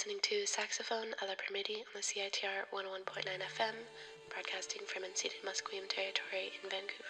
listening to Saxophone à la Permidi on the CITR 101.9 FM, broadcasting from unceded Musqueam territory in Vancouver.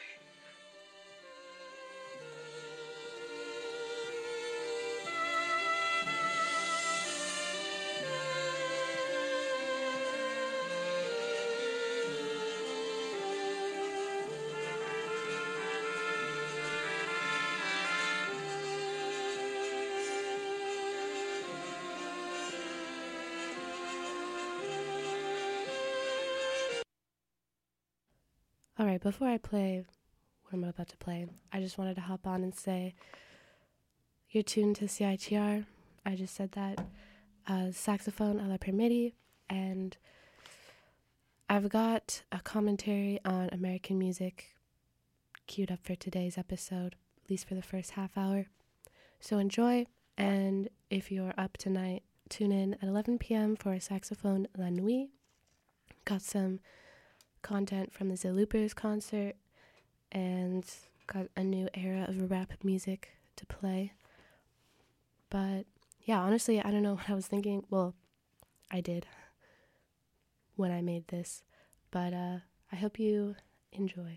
Alright, before I play what I'm about to play, I just wanted to hop on and say you're tuned to CITR. I just said that. Saxophone à la Permidi, and I've got a commentary on American music queued up for today's episode, at least for the first half hour. So enjoy, and if you're up tonight, tune in at 11 p.m. for Saxophone La Nuit. Got some content from the Zaloopers concert, and got a new era of rap music to play. But yeah, honestly, I don't know what I was thinking. Well, I did when I made this, but I hope you enjoy.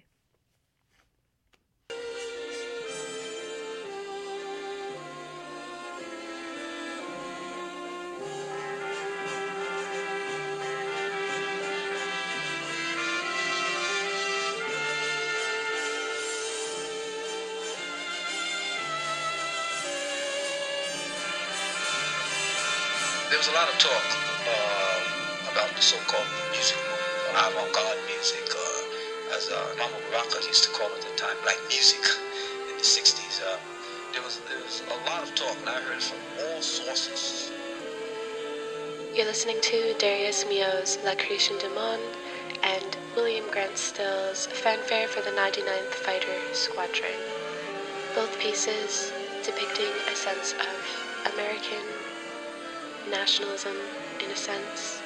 There was a lot of talk about the so-called music movement, avant-garde music, as Mama Baraka used to call it at the time, black music in the 60s. There was a lot of talk, and I heard it from all sources. You're listening to Darius Milhaud's La Création du Monde and William Grant Still's Fanfare for the 99th Fighter Squadron. Both pieces depicting a sense of American nationalism, in a sense.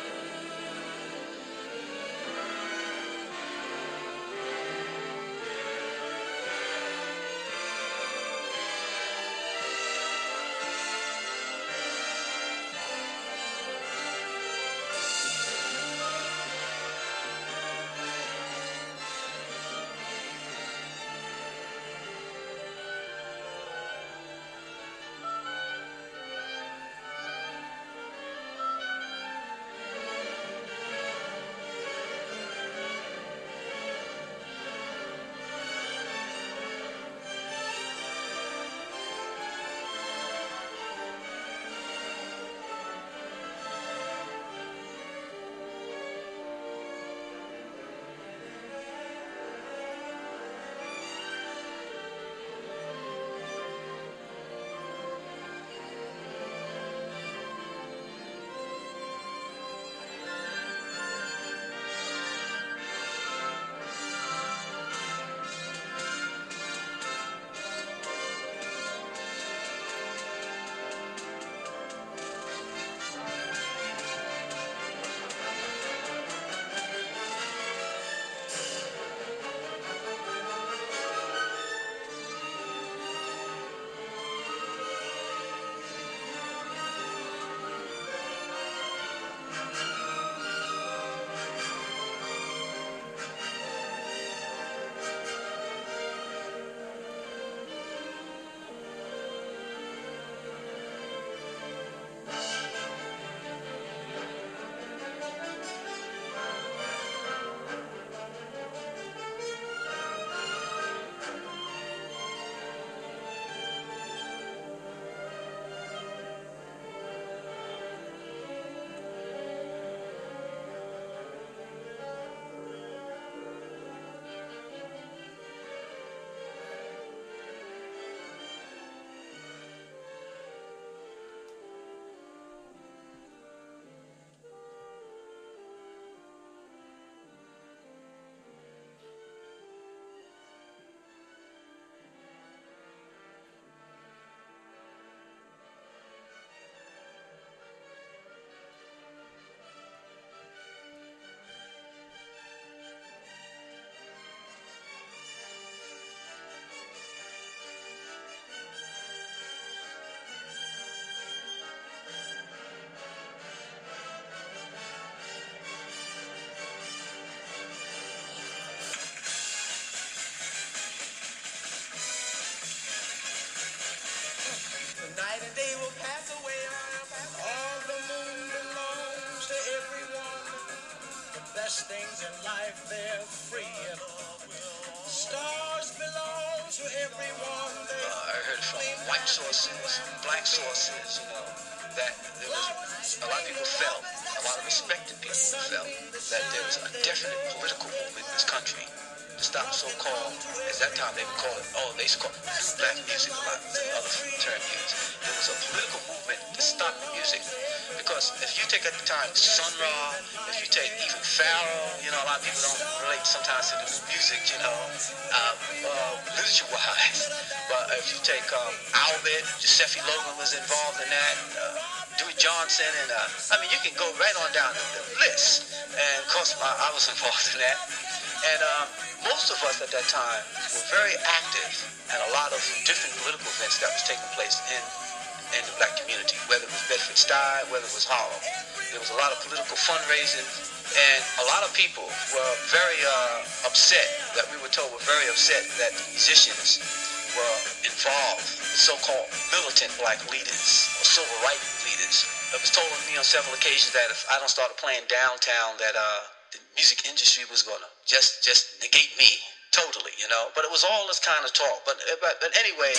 night and day will pass away. All the moon belongs to everyone. The best things in life, they're free. Stars belong to everyone. I heard from white sources, black sources, that there was a lot of people felt, a lot of respected people felt that there was a definite political movement in this country to stop so-called, at that time they would call it, they used to call it black music, a lot of other term used. There was a political movement to stop the music. Because if you take at the time Sun Ra, if you take even Pharaoh, a lot of people don't relate sometimes to the music, literature-wise. But if you take Albert, Giuseppe Logan was involved in that, Dewey Johnson, and you can go right on down the list. And of course, I was involved in that. And most of us at that time were very active in a lot of different political events that was taking place in the black community, whether it was Bedford-Stuy, whether it was Harlem. There was a lot of political fundraising, and a lot of people were very upset, that we were told were very upset that the musicians were involved with so-called militant black leaders or civil rights leaders. It was told me on several occasions that if I don't start playing downtown, that the music industry was going to just negate me totally, But it was all this kind of talk. But anyway.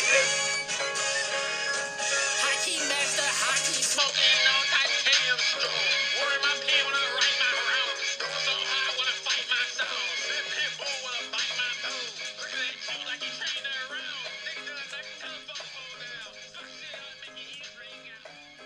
Hockey master, hockey smoking, no titanium straw. Worry my pen when I write my rounds. So high when I fight my songs. Hip hop when I bite my toes. Look at that too like he trained around. Nigga done like a telephone pole now. Some shit I'll make your ears ring out.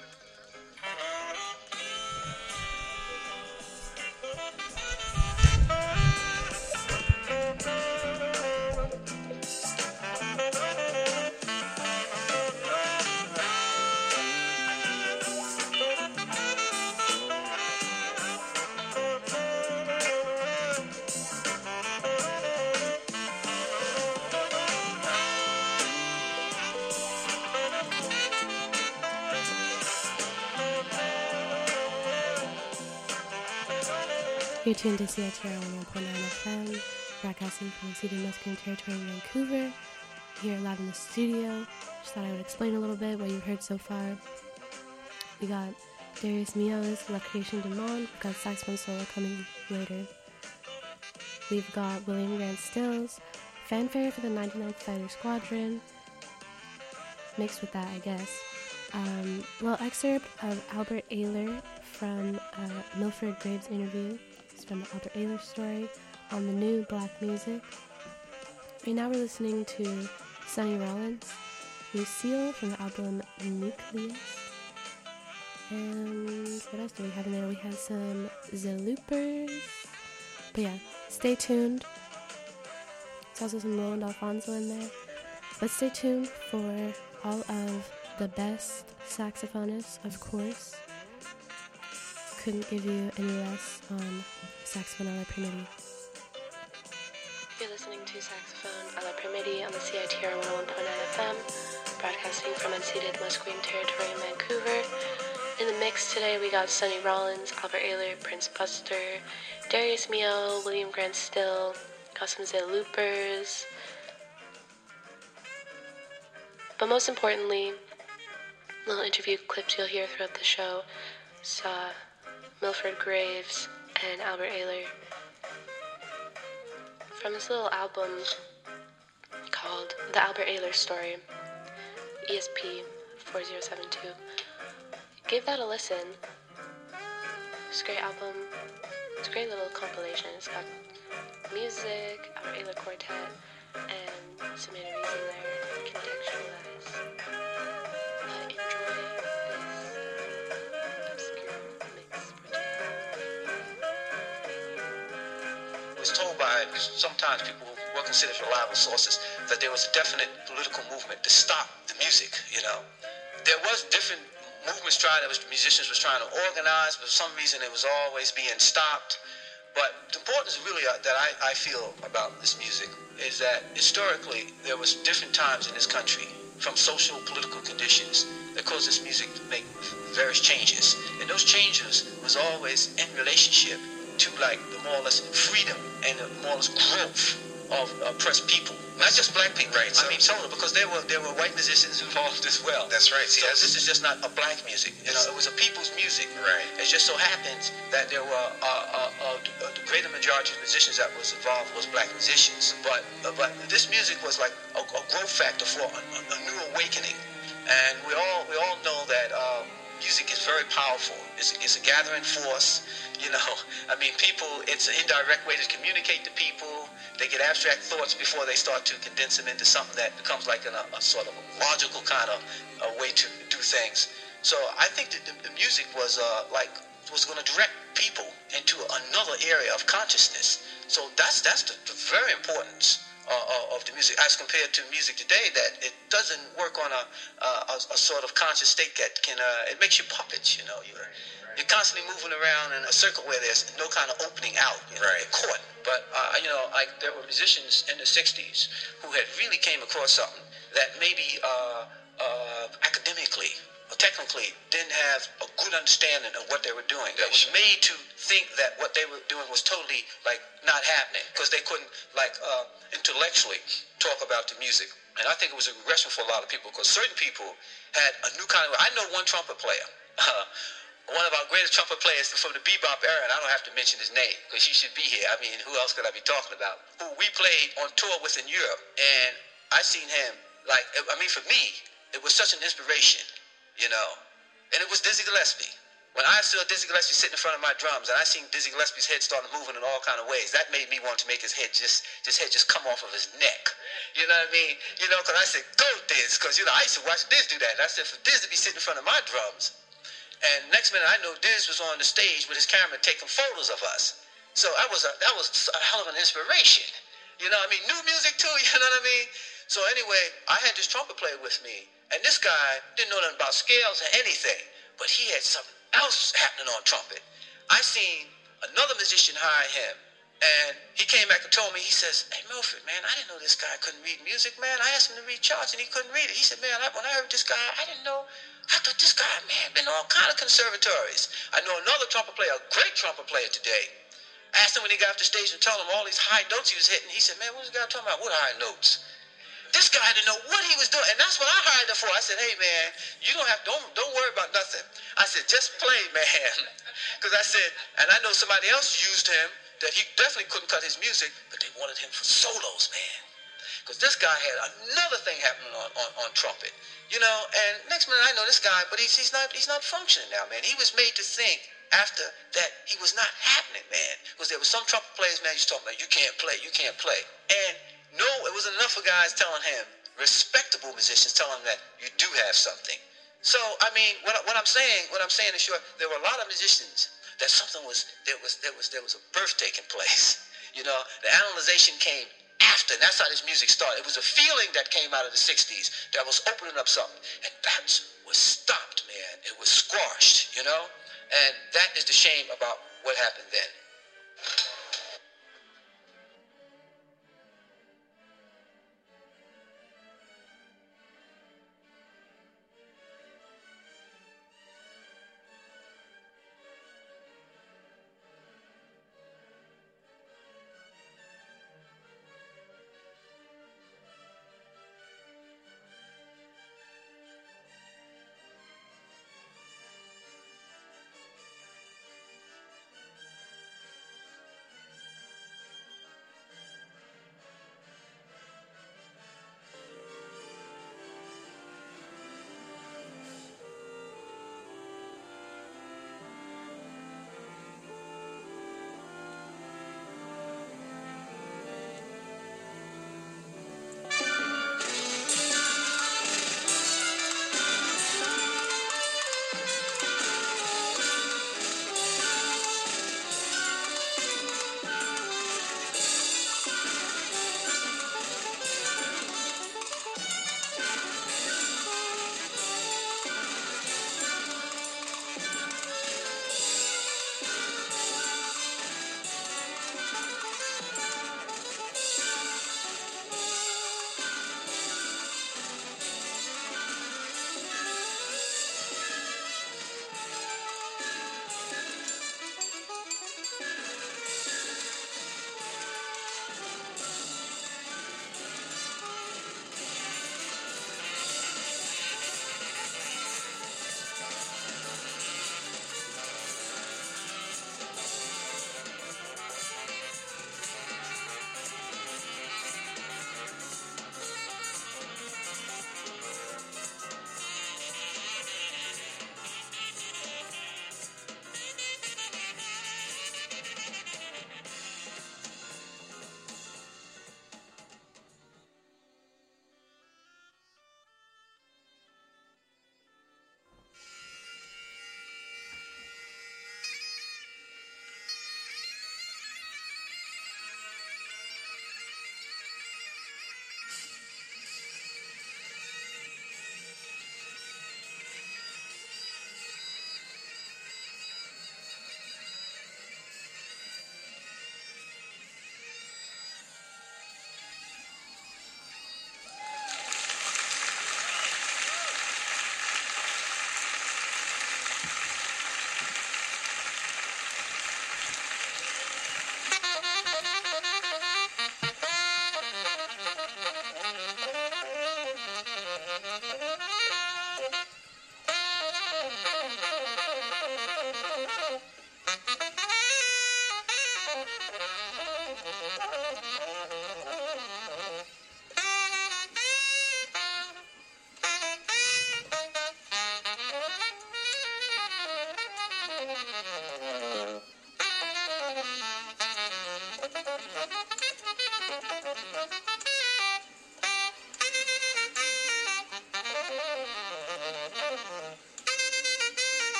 You're tuned to CITR 101.9 FM, broadcasting from the ceded Musqueam Territory in Vancouver. Here live in the studio. Just thought I would explain a little bit what you've heard so far. We got Darius Milhaud's La Création du Monde. We've got saxophone solo coming later. We've got William Grant Still's Fanfare for the 99th Fighter Squadron. Mixed with that, I guess. Little excerpt of Albert Ayler from Milford Graves' interview. It's from the Albert Ayler story on the new black music. Right now we're listening to Sonny Rollins, Lucille from the album Nucleus. And what else do we have in there? We have some The Loopers. But yeah, stay tuned. There's also some Roland Alfonso in there. But stay tuned for all of the best saxophonists, of course. Couldn't give you any less on Saxophone à la Primiti. You're listening to Saxophone à la Primiti on the CITR 101.9 FM, broadcasting from unceded Musqueam Territory in Vancouver. In the mix today, we got Sonny Rollins, Albert Ayler, Prince Buster, Darius Milhaud, William Grant Still, got some The Loopers. But most importantly, little interview clips you'll hear throughout the show saw Milford Graves and Albert Ayler from this little album called The Albert Ayler Story, ESP 4072. Give that a listen. It's a great album. It's a great little compilation. It's got music, Albert Ayler Quartet, and some interviews in there, contextualize. Enjoy this obscure mix. I was told by sometimes people who were considered reliable sources that there was a definite political movement to stop the music, There was different movements musicians was trying to organize, but for some reason it was always being stopped. But the importance really that I feel about this music is that historically there was different times in this country from social political conditions that caused this music to make various changes. And those changes was always in relationship to like the more or less freedom and the more or less growth of oppressed people, not just black people. Right. So, I mean, total, because there were white musicians involved as well. That's right. So this is just not a black music. You know, it was a people's music. Right. It just so happens that there were the greater majority of musicians that was involved was black musicians. But this music was like a growth factor for a new awakening. And we all know that music is very powerful. It's a gathering force. You know, I mean, people, it's an indirect way to communicate to people. They get abstract thoughts before they start to condense them into something that becomes like a sort of a logical kind of a way to do things. So I think that the music was going to direct people into another area of consciousness. So that's the very importance of the music as compared to music today, that it doesn't work on a sort of conscious state that can it makes you puppets. You know, you're constantly moving around in a circle where there's no kind of opening out. You know, you're caught. But you know, like there were musicians in the '60s who had really came across something that maybe academically or technically didn't have a good understanding of what they were doing. That was made to think that what they were doing was totally like not happening because they couldn't like intellectually talk about the music. And I think it was a regression for a lot of people because certain people had a new kind of. I know one trumpet player. One of our greatest trumpet players from the bebop era, and I don't have to mention his name because he should be here. I mean, who else could I be talking about? Who we played on tour with in Europe, and I seen him like, I mean, for me, it was such an inspiration, you know. And it was Dizzy Gillespie. When I saw Dizzy Gillespie sitting in front of my drums, and I seen Dizzy Gillespie's head starting moving in all kind of ways, that made me want to make his head just come off of his neck. You know what I mean? You know, because I said, go Diz, because you know I used to watch Diz do that. And I said, for Diz to be sitting in front of my drums. And next minute, I know Diz was on the stage with his camera taking photos of us. So that was a hell of an inspiration. You know what I mean? New music too, you know what I mean? So anyway, I had this trumpet player with me. And this guy didn't know nothing about scales or anything. But he had something else happening on trumpet. I seen another musician hire him. And he came back and told me, he says, hey, Milford, man, I didn't know this guy couldn't read music, man. I asked him to read charts and he couldn't read it. He said, man, when I heard this guy, I didn't know. I thought this guy, man, been to all kind of conservatories. I know another trumpet player, a great trumpet player today. Asked him when he got off the stage and told him all these high notes he was hitting. He said, man, what was this guy talking about? What high notes? This guy didn't know what he was doing. And that's what I hired him for. I said, hey, man, you don't worry about nothing. I said, just play, man. Because I said, and I know somebody else used him that he definitely couldn't cut his music, but they wanted him for solos, man. Because this guy had another thing happening on trumpet. You know, and next minute I know this guy, but he's not functioning now, man. He was made to think after that he was not happening, man. Because there was some trumpet players, man, used to talk about, you can't play. And no, it wasn't enough of guys telling him, respectable musicians telling him that you do have something. So, I mean, what I'm saying is sure, there were a lot of musicians that there was a birth taking place. You know, the analyzation came after, and that's how this music started. It was a feeling that came out of the 60s that was opening up something. And that was stopped, man. It was squashed, you know? And that is the shame about what happened then.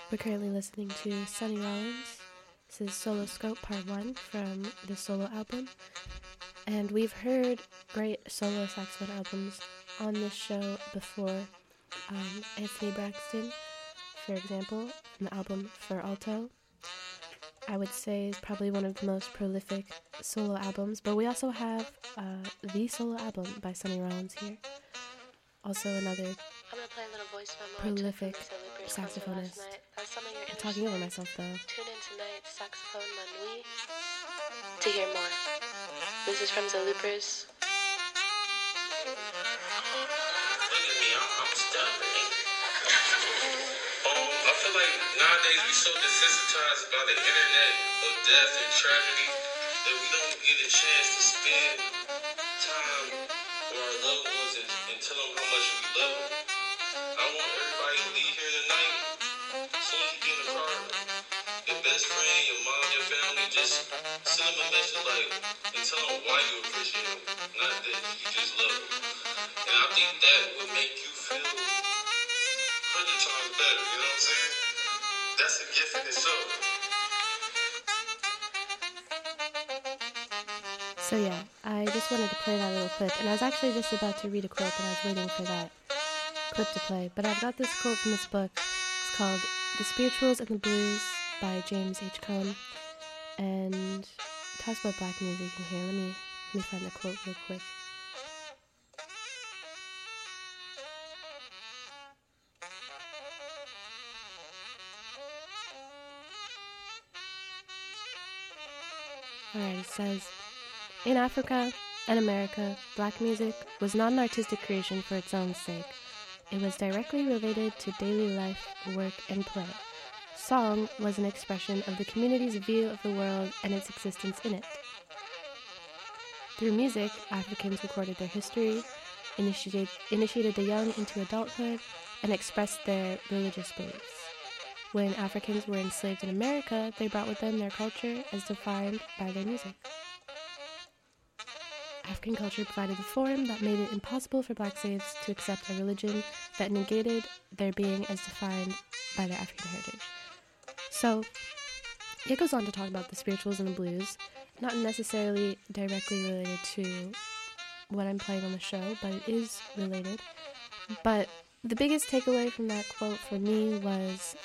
We're currently listening to Sonny Rollins. This is Solo Scope Part 1 from the solo album. And we've heard great solo saxophone albums on this show before. Anthony Braxton, for example, from the album For Alto, I would say is probably one of the most prolific solo albums. But we also have the solo album by Sonny Rollins here. Also another prolific saxophonist. I'm talking over myself though. Tune in tonight, Saxophone La Nuit, to hear more. This is from The Loopers. Look at me, I'm stuttering. I feel like nowadays we so desensitized by the internet of death and tragedy that we don't get a chance to spend time with our loved ones and tell them how much we love them. I want everybody to leave here tonight. As soon as you get in the car, your best friend, your mom, your family, just send them a message like, and tell them why you appreciate them, not that you just love them. And I think that would make you feel 100 times better, you know what I'm saying? That's a gift in itself. So yeah, I just wanted to play that little clip, and I was actually just about to read a quote, but I was waiting for that clip to play. But I've got this quote from this book. It's called The Spirituals and the Blues by James H. Cone, and it talks about black music in here. Let me find the quote real quick. Alright, it says, in Africa and America, black music was not an artistic creation for its own sake. It was directly related to daily life, work, and play. Song was an expression of the community's view of the world and its existence in it. Through music, Africans recorded their history, initiated the young into adulthood, and expressed their religious beliefs. When Africans were enslaved in America, they brought with them their culture as defined by their music. African culture provided a forum that made it impossible for black slaves to accept a religion that negated their being as defined by their African heritage. So, it goes on to talk about the spirituals and the blues, not necessarily directly related to what I'm playing on the show, but it is related. But the biggest takeaway from that quote for me was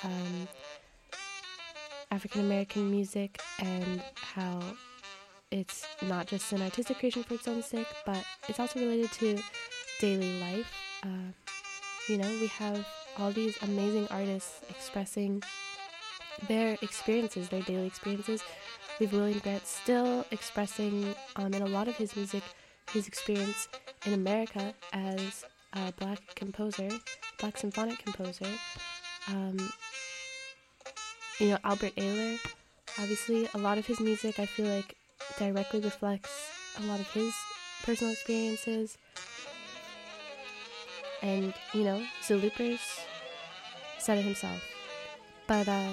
African American music and how it's not just an artistic creation for its own sake, but it's also related to daily life. We have all these amazing artists expressing their experiences, their daily experiences. We have William Grant still expressing, in a lot of his music, his experience in America as a black symphonic composer. Albert Ayler, obviously, a lot of his music, I feel like, directly reflects a lot of his personal experiences. And, The Loopers said it himself. But, I'll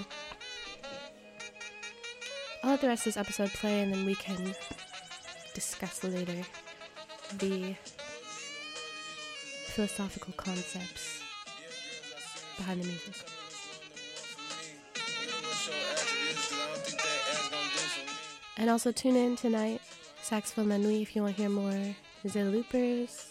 let the rest of this episode play, and then we can discuss later the philosophical concepts behind the music. And also tune in tonight, Saxophone La Nuit, if you want to hear more The Loopers.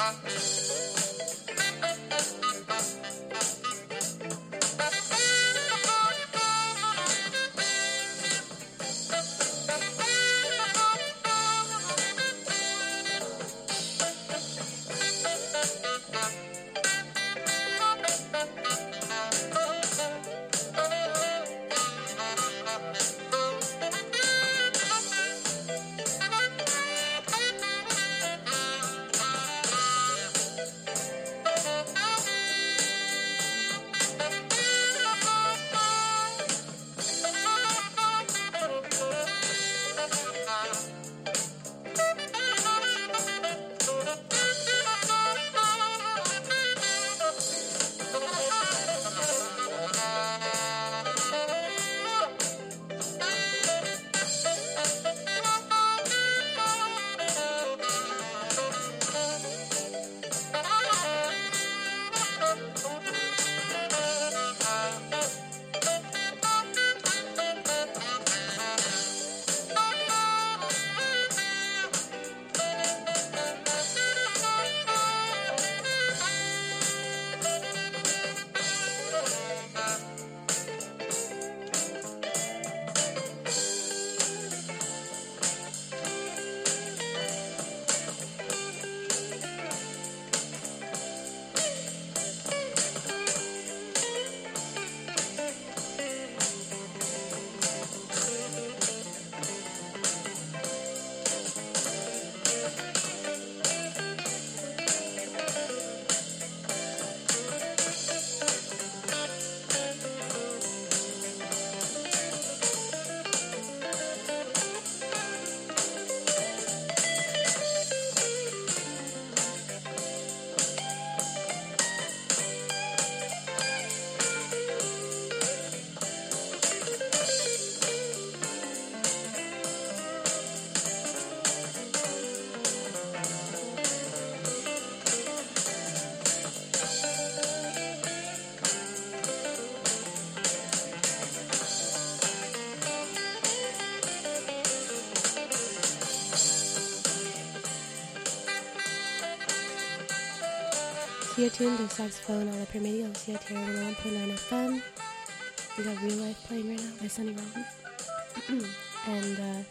You're tuned to Saxophone à la Permédie on CITR 101.9 FM. We got Real Life playing right now by Sonny Rollins. And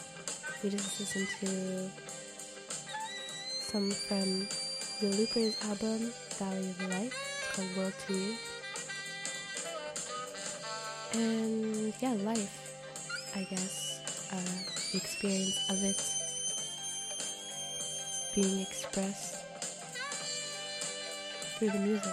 we just listened to some from the Loopers album, Valley of Life. It's called World to You. And yeah, life, I guess. The experience of it being expressed through the music.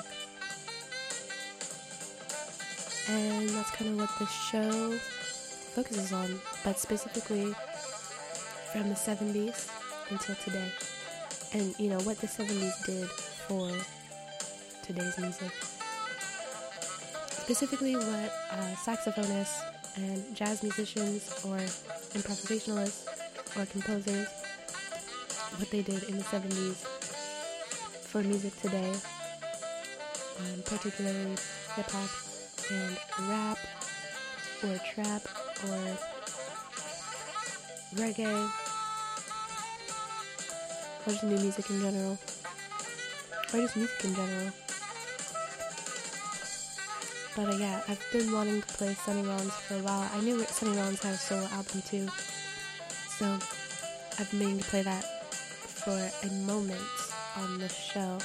And that's kind of what the show focuses on, but specifically from the 70s until today. And, you know, what the 70s did for today's music. Specifically what saxophonists and jazz musicians or improvisationalists or composers, what they did in the 70s for music today. Particularly hip-hop and rap or trap or reggae or just new music in general or just music in general. But yeah, I've been wanting to play Sonny Rollins for a while. I knew Sonny Rollins had a solo album too, so I've been meaning to play that for a moment on the show.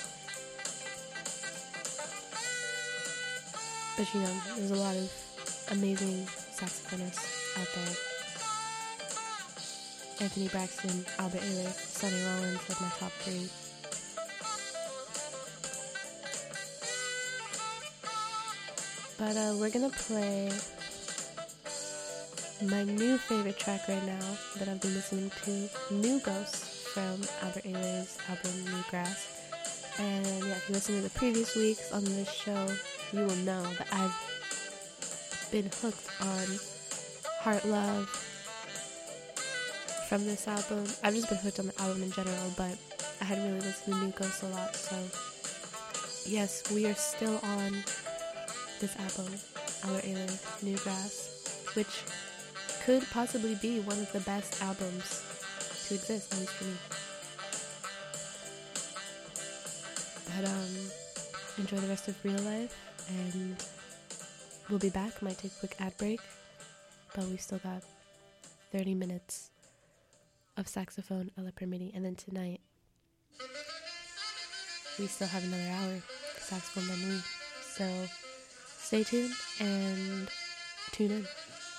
But you know, there's a lot of amazing saxophonists out there. Anthony Braxton, Albert Ayler, Sonny Rollins, like my top 3. But we're gonna play my new favorite track right now that I've been listening to, New Ghosts, from Albert Ayler's album New Grass. And yeah, if you listen to the previous weeks on this show, you will know that I've been hooked on Heart Love from this album. I've just been hooked on the album in general, but I hadn't really listened to New Ghosts a lot, so yes, we are still on this album, Albert Ayler, New Grass, which could possibly be one of the best albums to exist, at least for me. But enjoy the rest of Real Life, and we'll be back. Might take a quick ad break, but we've still got 30 minutes of saxophone alla per midi, and then tonight we still have another hour of saxophone la nuit. So stay tuned and tune in.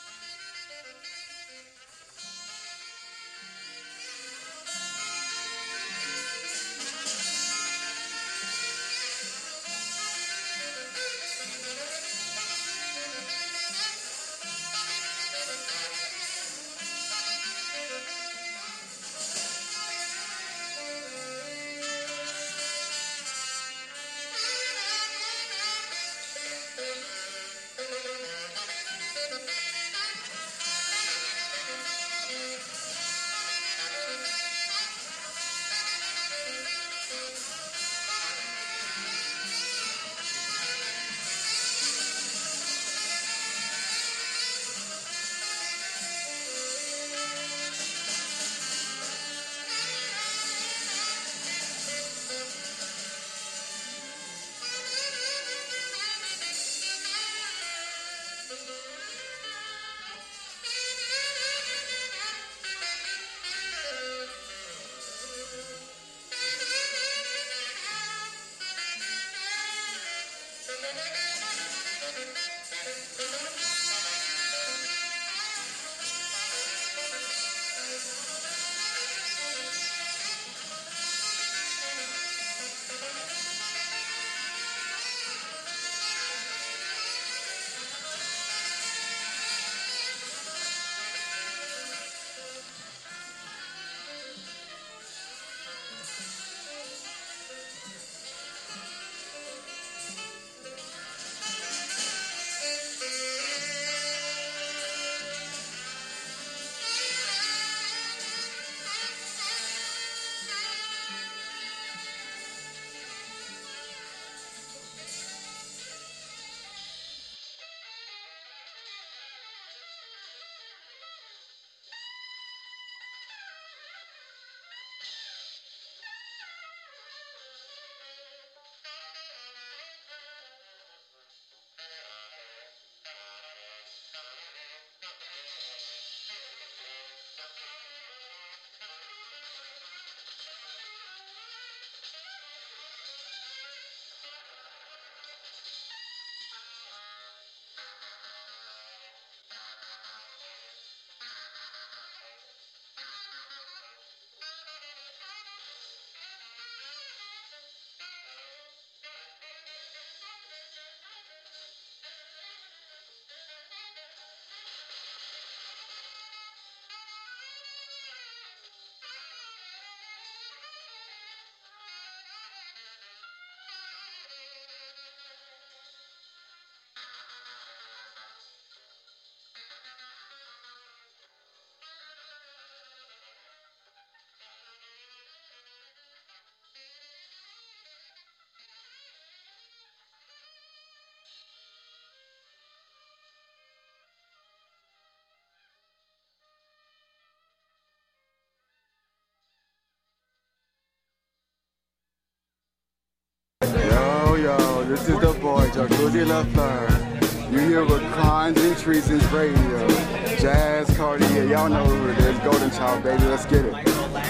Yo, this is the boy, Jacuzzi LaFleur. You here with Crimes and Treasons Radio. Jazz Cartier, y'all know who it is. Golden Child, baby, let's get it.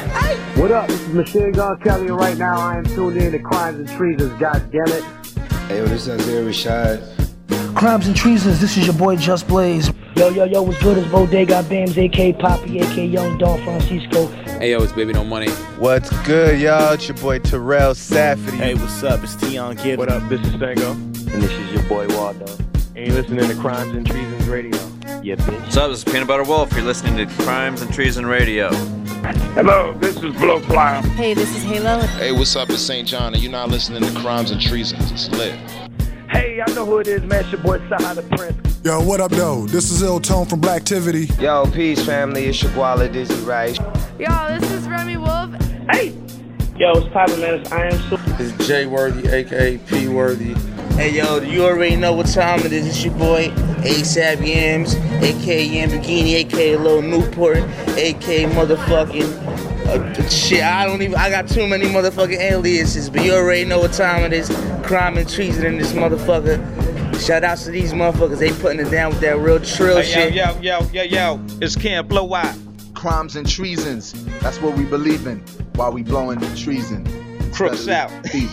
What up? This is Machine Gun Kelly, and right now I am tuned in to Crimes and Treasons, goddammit. Hey, yo, this is Isaiah Rashad. Crimes and Treasons, this is your boy Just Blaze. Yo, what's good? It's Bodega Bams, a.k.a. Poppy, a.k.a. Young Don Francisco. Hey, yo, it's Baby No Money. What's good, y'all? It's your boy Terrell Safety. Hey, what's up? It's Tion Gibbs. What up? This is Stango. And this is your boy Waldo. And you're listening to Crimes and Treasons Radio. Yeah, bitch. What's up? This is Peanut Butter Wolf. You're listening to Crimes and Treason Radio. Hello, this is Blowfly. Hey, this is Halo. Hey, what's up? It's St. John, and you're not listening to Crimes and Treasons. It's lit. Hey, I know who it is, man. It's your boy Saha the Prince. Yo, what up, though? This is Ill Tone from Blacktivity. Yo, peace, family. It's your Guala Dizzy Rice. Yo, this is Remy Wolf. Hey! Yo, it's Poppin', man. It's Iron Soup. This is Jay Worthy, a.k.a. P Worthy. Hey, yo, you already know what time it is. It's your boy, ASAP Yams, a.k.a. Yambagini, a.k.a. Lil Newport, a.k.a. motherfucking Shit, I got too many motherfucking aliases, but you already know what time it is. Crime and treason in this motherfucker. Shout outs to these motherfuckers, they putting it down with that real trill shit. Yo, it's Camp Blow Out. Crimes and treasons, that's what we believe in while we blowing treason. Crooks out. Tune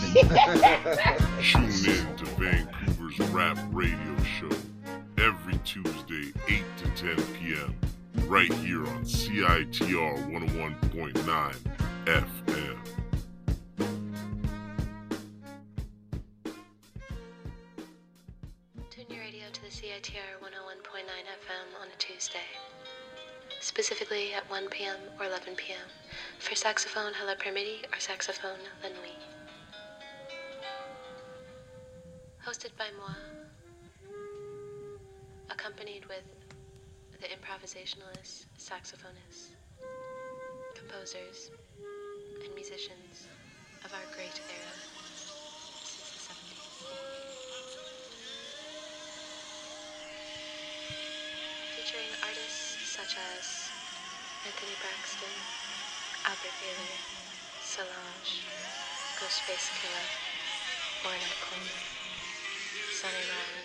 in to Vancouver's rap radio show every Tuesday, 8 to 10 p.m. right here on CITR 101.9 FM. Tune your radio to the CITR 101.9 FM on a Tuesday, specifically at 1 p.m. or 11 p.m. for saxophone à la Permiti or saxophone la nuit. Hosted by moi, accompanied with the improvisationalists, saxophonists, composers, and musicians of our great era since the 70s. Featuring artists such as Anthony Braxton, Albert Baylor, Solange, Ghostface Killah, Ornette Coleman, Sonny Rollins.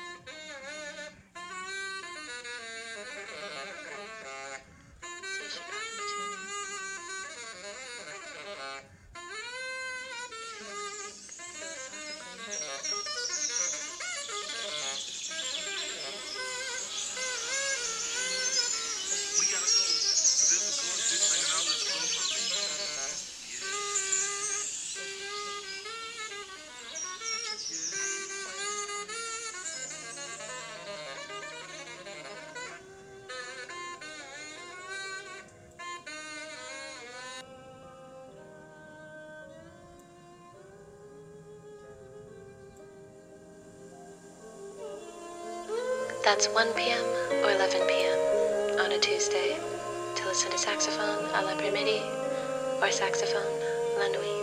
That's 1 p.m. or 11 p.m. on a Tuesday to listen to saxophone à la Permiti or saxophone la nuit.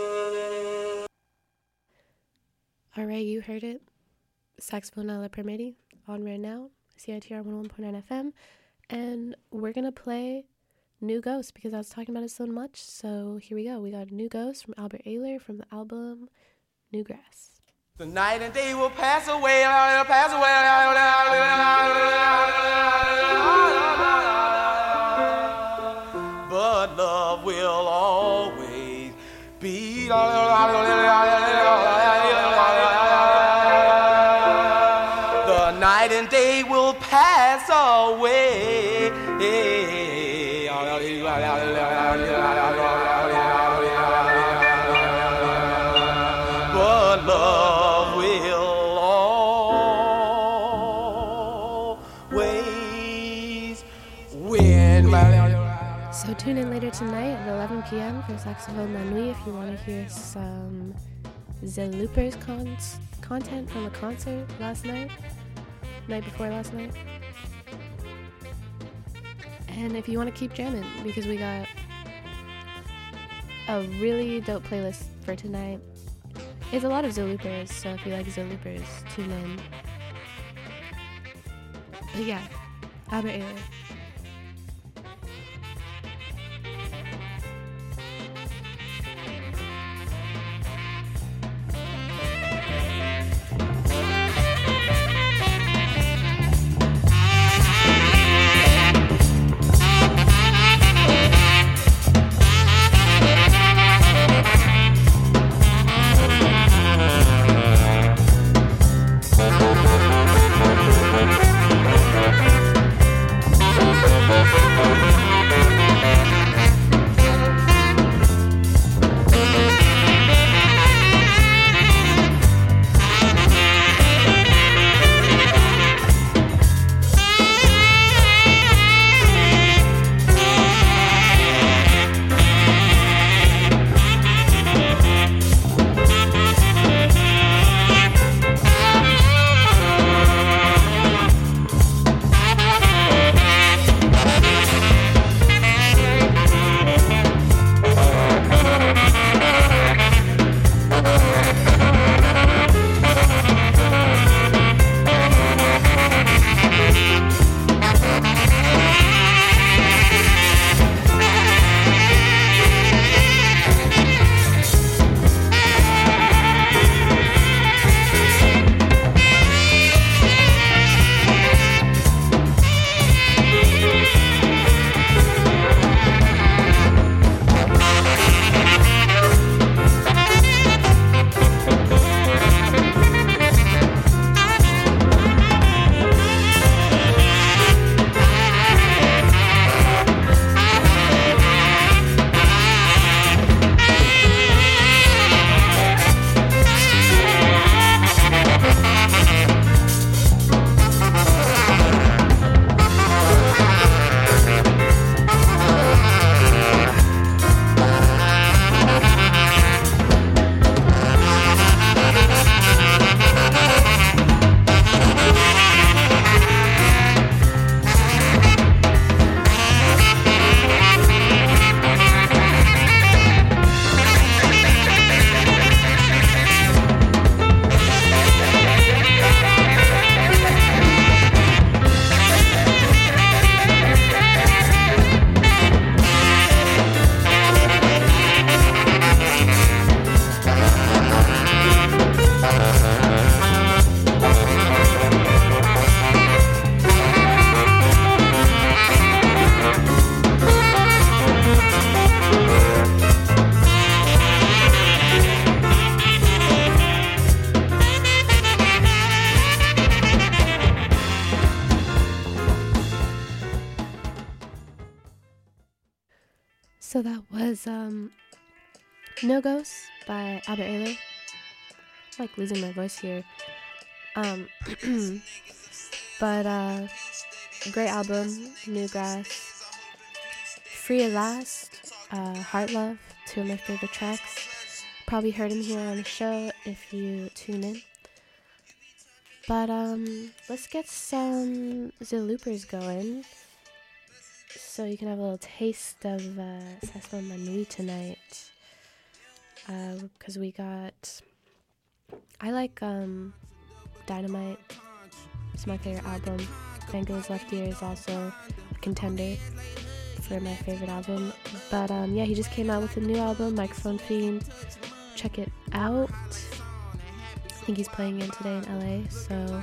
Alright, you heard it. Saxophone à la Permiti on right now, CITR 101.9 FM. And we're going to play New Ghost because I was talking about it so much. So here we go. We got New Ghost from Albert Ayler from the album New Grass. The night and day will pass away, pass away. But love will always be. The night and day will pass away. But love will always win. So tune in later tonight at 11 p.m. for Saxophone La Nuit if you want to hear some The Loopers content from a concert night before last night. And if you want to keep jamming, because we got a really dope playlist for tonight. It's a lot of Zoloopers, so if you like Zoloopers, tune in. But yeah, Albert Ayler. So that was No Ghost by Albert Ayler. I'm like losing my voice here. But great album, Newgrass. Free at Last, Heart Love, two of my favorite tracks. Probably heard him here on the show if you tune in. But let's get some Loopers going, so you can have a little taste of Saxophone La Nuit tonight. Because we got, I like Dynamite. It's my favorite album. Van Gogh's Left Ear is also a contender for my favorite album. But yeah, he just came out with a new album, Microphone Fiend. Check it out. I think he's playing in today in LA, so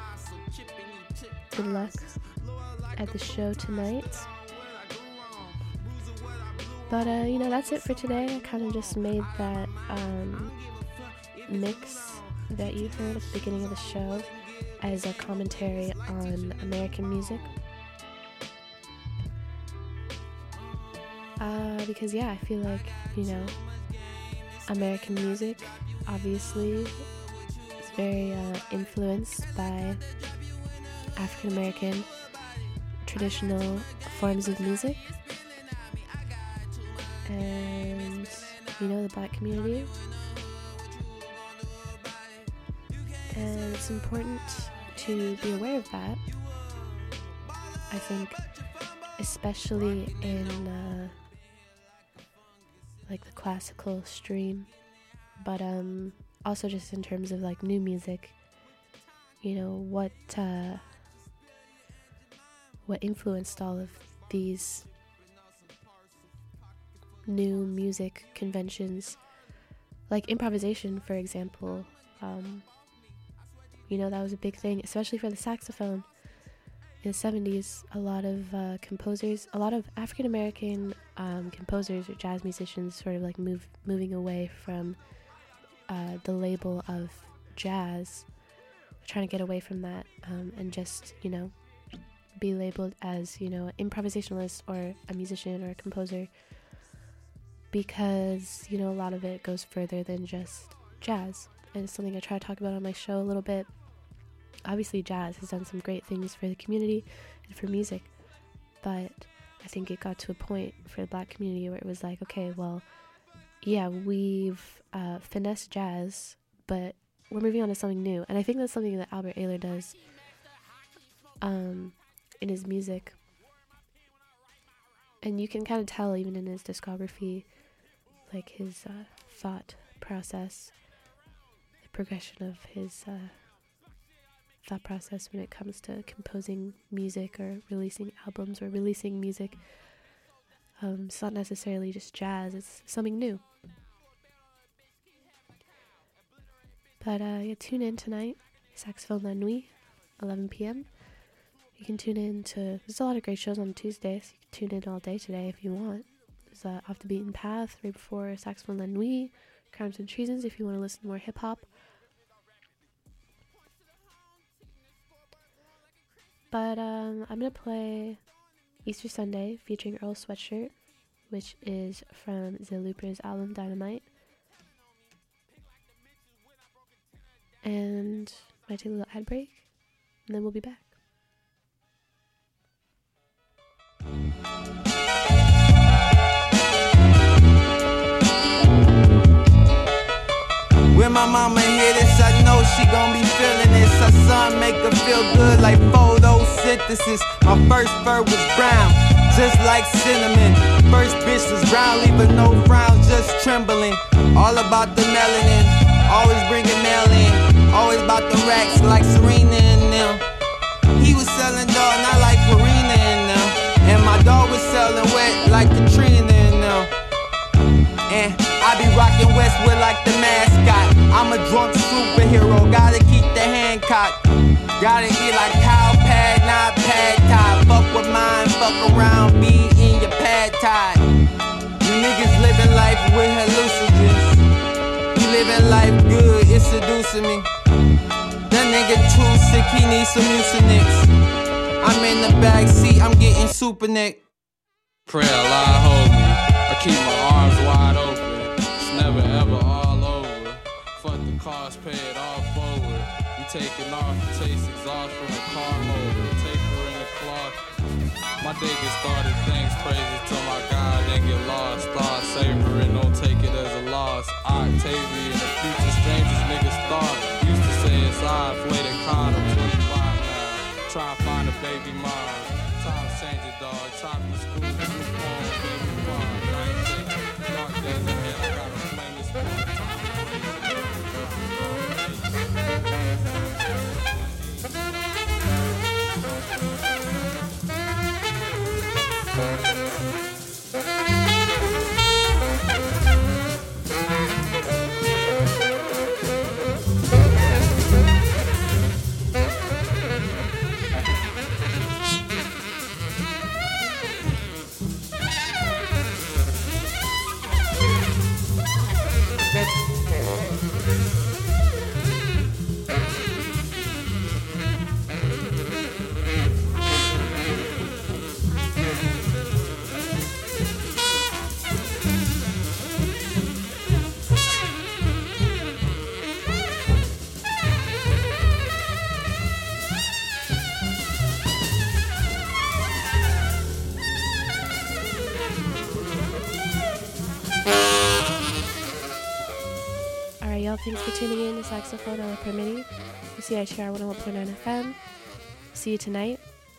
good luck at the show tonight. But you know, that's it for today. I kind of just made that mix that you heard at the beginning of the show as a commentary on American music. Because yeah, I feel like, you know, American music obviously is very influenced by African American traditional forms of music, and you know, the Black community. And it's important to be aware of that. I think especially in like the classical stream, but also just in terms of like new music, you know, what influenced all of these new music conventions, like improvisation, for example. You know, that was a big thing, especially for the saxophone. In the 70s, a lot of composers, a lot of African American composers or jazz musicians sort of like moving away from the label of jazz, trying to get away from that and just, you know, be labeled as, you know, an improvisationalist or a musician or a composer, because, you know, a lot of it goes further than just jazz. And it's something I try to talk about on my show a little bit. Obviously, jazz has done some great things for the community and for music, but I think it got to a point for the Black community where it was like, okay, well, yeah, we've finessed jazz, but we're moving on to something new. And I think that's something that Albert Ayler does in his music. And you can kind of tell even in his discography, like his thought process, the progression of his thought process when it comes to composing music or releasing albums or releasing music. It's not necessarily just jazz, it's something new. But yeah, tune in tonight, Saxophone La Nuit, 11 p.m. You can tune in to, there's a lot of great shows on Tuesdays. You can tune in all day today if you want. There's Off the Beaten Path right before Saxophone La Nuit, Crimes and Treasons if you want to listen to more hip-hop. But I'm going to play Easter Sunday featuring Earl Sweatshirt, which is from the Loopers album Dynamite. And might take a little ad break, and then we'll be back. When my mama hear this, I know she gon' be feeling this. Her son make her feel good like photosynthesis. My first fur was brown, just like cinnamon. First bitch was brown, leave her no frown, just trembling. All about the melanin, always bringing mail in. Always about the racks like Serena and them. He was selling dog, not like Karina and them. And my dog was selling wet like Katrina and them. And I be rockin' Westwood like the mascot. I'm a drunk superhero, gotta keep the hand cocked. Gotta eat like cow pad, not pad thai. Fuck with mine, fuck around, be in your pad thai. You niggas living life with hallucinogens. You living life good, it's seducing me. That nigga too sick, he needs some Mucinex. I'm in the back seat, I'm getting super neck. Pray Allah hold me. I keep my arms wide open. It's never ever all over. Fuck the cost, pay it all forward. You taking off, you taste exhaust from the car motor. Take her in the cloth. My day get started, thanks, praises to my God, then get lost. Thought savor and don't take it as a loss. Octavian, the future strangers niggas thought. Used to say it's odd, inflated condom, 25 now. Try to find a baby mom. Times changing, dog. Top of the school, new phone, baby mom. I ain't taking dark days ahead. I gotta flame this phone. Thanks for tuning in to Saxophone a la Permiti, CITR 101.9 FM. See you tonight.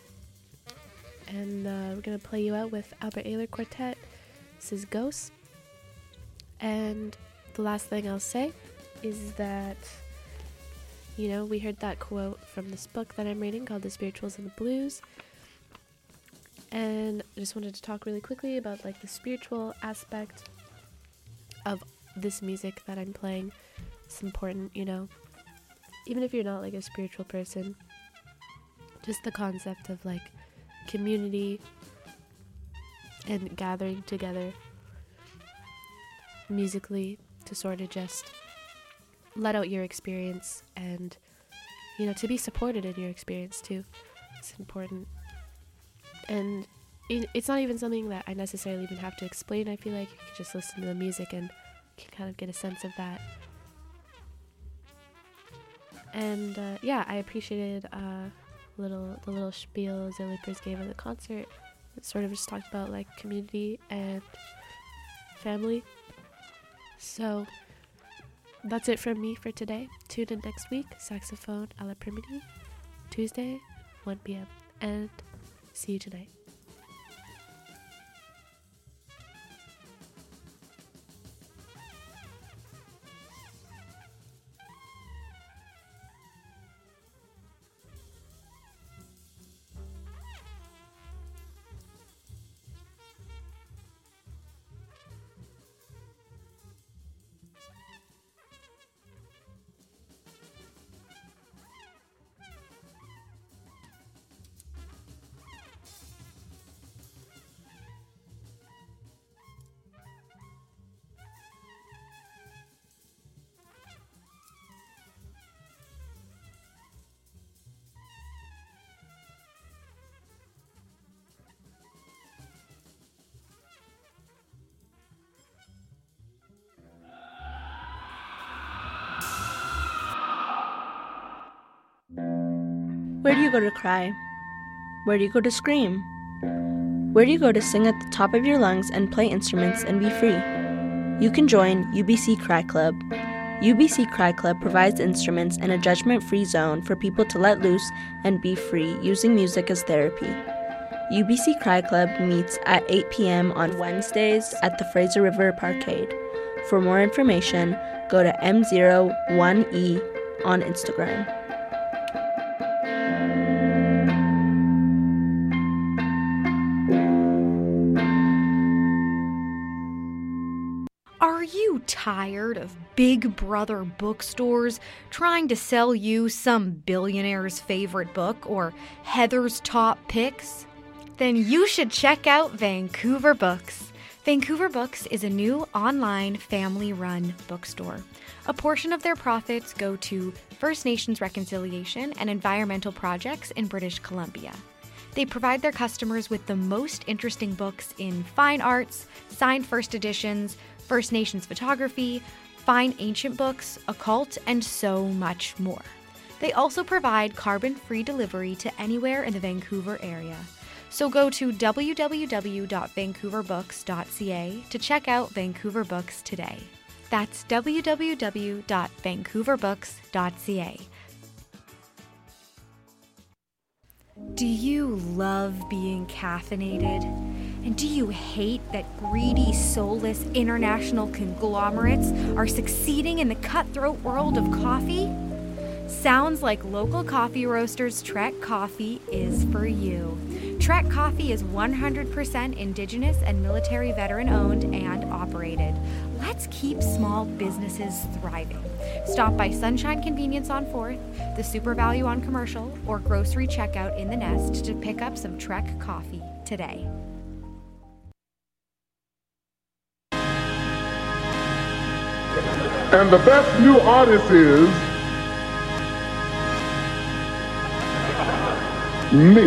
And we're going to play you out with Albert Ayler Quartet. This is Ghosts. And the last thing I'll say is that, you know, we heard that quote from this book that I'm reading called The Spirituals and the Blues. And I just wanted to talk really quickly about like the spiritual aspect of this music that I'm playing. It's important, you know, even if you're not like a spiritual person, just the concept of like community and gathering together musically to sort of just let out your experience and, you know, to be supported in your experience too. It's important. And it's not even something that I necessarily even have to explain. I feel like you can just listen to the music and can kind of get a sense of that. And yeah, I appreciated the little spiel Zillippers gave at the concert. It sort of just talked about like community and family. So that's it from me for today. Tune in next week, Saxophone a la Permiti, Tuesday, 1 p.m. And see you tonight. Where do you go to cry? Where do you go to scream? Where do you go to sing at the top of your lungs and play instruments and be free? You can join UBC Cry Club. UBC Cry Club provides instruments and a judgment-free zone for people to let loose and be free using music as therapy. UBC Cry Club meets at 8 p.m. on Wednesdays at the Fraser River Parkade. For more information, go to M01E on Instagram. Are you tired of Big Brother bookstores trying to sell you some billionaire's favorite book or Heather's top picks? Then you should check out Vancouver Books. Vancouver Books is a new online family-run bookstore. A portion of their profits go to First Nations reconciliation and environmental projects in British Columbia. They provide their customers with the most interesting books in fine arts, signed first editions, First Nations photography, fine ancient books, occult, and so much more. They also provide carbon-free delivery to anywhere in the Vancouver area. So go to www.vancouverbooks.ca to check out Vancouver Books today. That's www.vancouverbooks.ca. Do you love being caffeinated? And do you hate that greedy, soulless international conglomerates are succeeding in the cutthroat world of coffee? Sounds like local coffee roasters Trek Coffee is for you. Trek Coffee is 100% Indigenous and military veteran owned and operated. Let's keep small businesses thriving. Stop by Sunshine Convenience on 4th, the Super Value on Commercial, or grocery checkout in the Nest to pick up some Trek Coffee today. And the best new artist is me.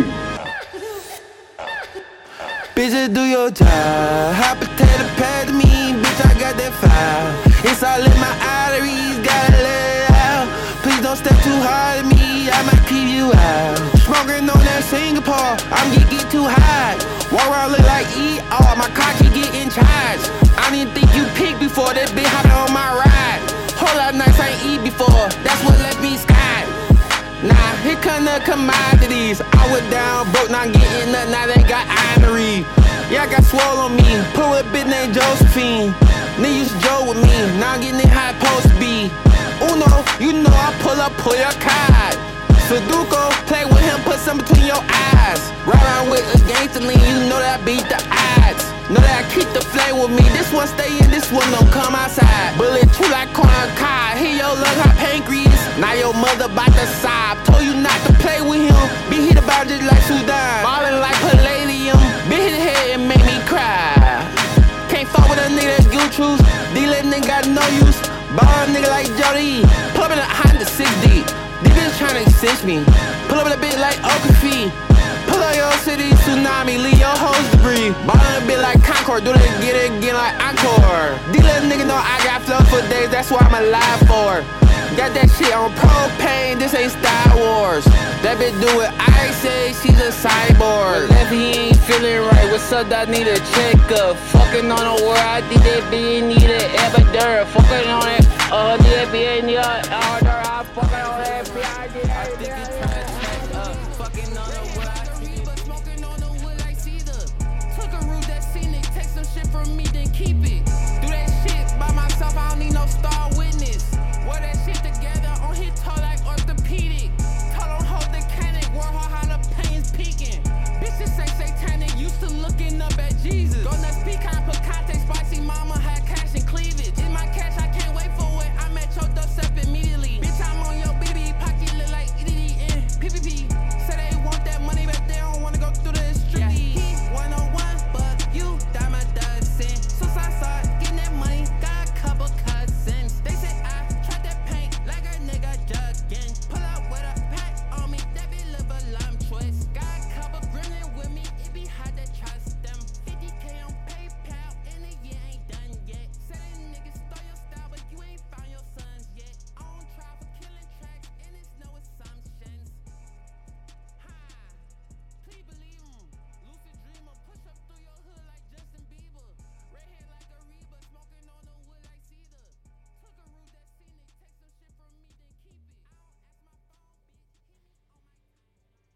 Bitches, do your job. Hot potato pad to me, bitch, I got that fire. It's all in my arteries, gotta let it out. Please don't step too hard at me, I might keep you out. Smoking on that Singapore, I'm get too high. Walk around look like E.R., my car can get in charge. I didn't think you picked before, that bitch hopping on my ride. Whole lot of nights I ain't eat before, that's what left me sky. Nah, here come the commodities. I was down, broke, not getting nothing, now they got ivory. Yeah, I got swole on me, put with a bitch named Josephine. Nigga used to joke with me, now I'm getting it how it's supposed to be. Uno, you know I pull up, pull your card. Sudoku, play with him, put some between your eyes. Ride around with a gangster lean, you know that I beat the odds. Know that I keep the flame with me, this one stay in, this one don't come outside. Bullet true like corn car, hit your lung, hot pancreas. Now your mother bout to sob, told you not to play with him. Be hit about just like Sudan, ballin' like Palladium. Be hit head and make me cry. Can't fuck with a nigga that's Gucci's, these little nigga got no use. Ball nigga like Jody, pull up in a Honda 6D. These bitches tryna assist me, pull up in a bitch like Okafi. Pull up your city, tsunami, leave your hoes debris. Ballin' a bit like Concord, do they get it again like Encore. These little niggas know I got flow for days, that's what I'm alive for. Got that shit on propane, this ain't Star Wars. That bitch do what I say, she's a cyborg. If he ain't feeling right, what's up, I need a checkup. Fucking on the world, I think that bitch need an epidural. Fucking